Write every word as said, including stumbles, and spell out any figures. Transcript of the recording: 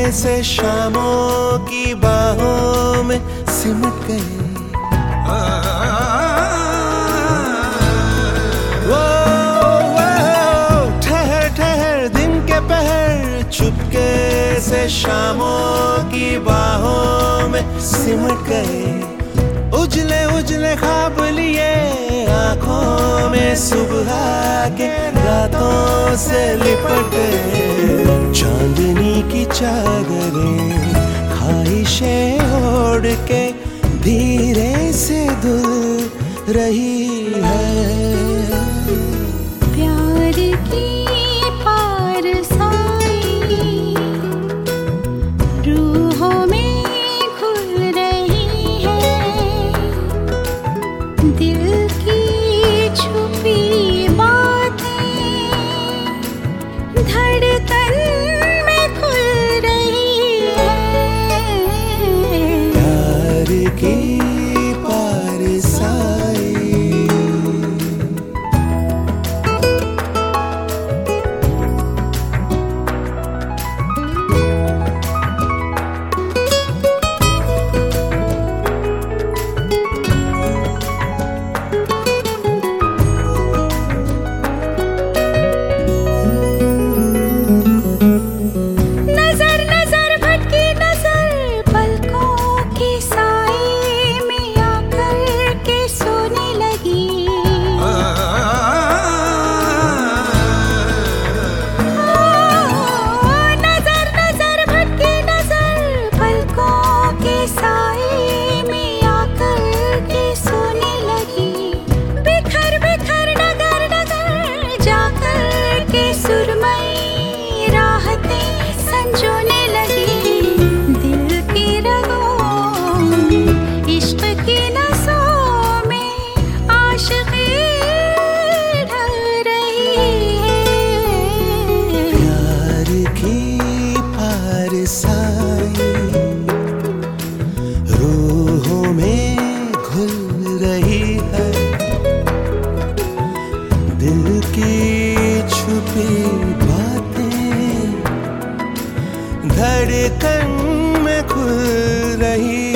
से शामों की बाहों में सिमट गए। वो ठहर ठहर दिन के पहर चुपके से शामों की बाहों में सिमट गए। उजले उजले ख्वाब लिए आंखों में सुबह के रातों से लिपट गए। चांदनी की चादरें ख्वाहिशें ओढ़ के धीरे से धुल रही है। प्यार की रूहों में घुल रही है। दिल की छुपी बातें धड़कन में खुल रही